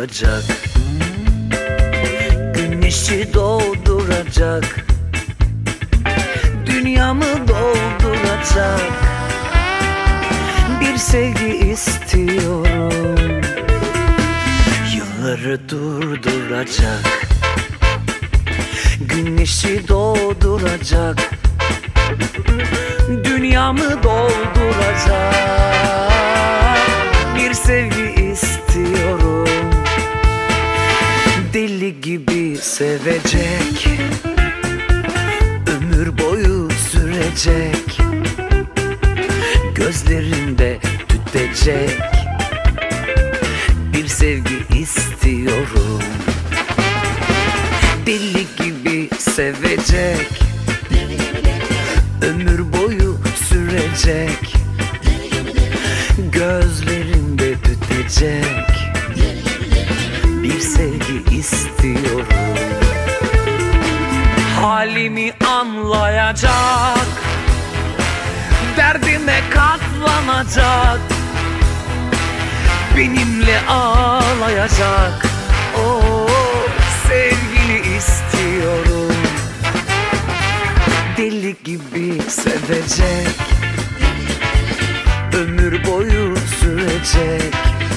dolduracak, güneşi dolduracak, dünyamı dolduracak bir sevgi istiyorum. Yılları durduracak, güneşi dolduracak, dünyamı dolduracak bir sevgi istiyorum. Deli gibi sevecek, ömür boyu sürecek, gözlerinde tütecek bir sevgi istiyorum. Deli gibi sevecek, ömür boyu sürecek, gözlerinde tütecek bir sevgi istiyorum. Halimi anlayacak, derdime katlanacak, benimle ağlayacak, sevgini istiyorum. Deli gibi sevecek, ömür boyu sürecek,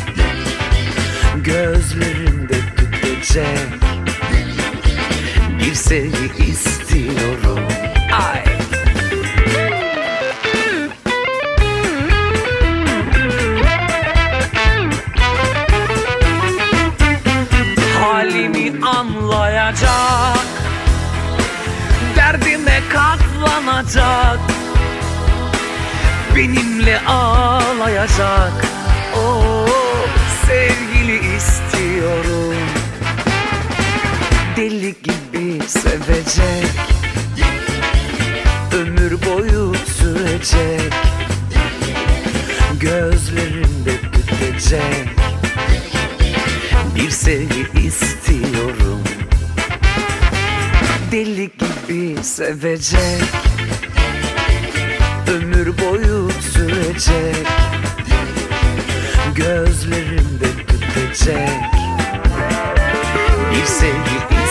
gözlerimde tütecek bir sevgi istiyorum. Ay. Halimi anlayacak, derdime katlanacak, benimle ağlayacak, sevgili istiyorum. Deli gibi sevecek, ömür boyu sürecek, gözlerimde tütecek bir sevgi istiyorum. Deli gibi sevecek, ömür boyu sürecek, gözlerimde tütecek bir sevgi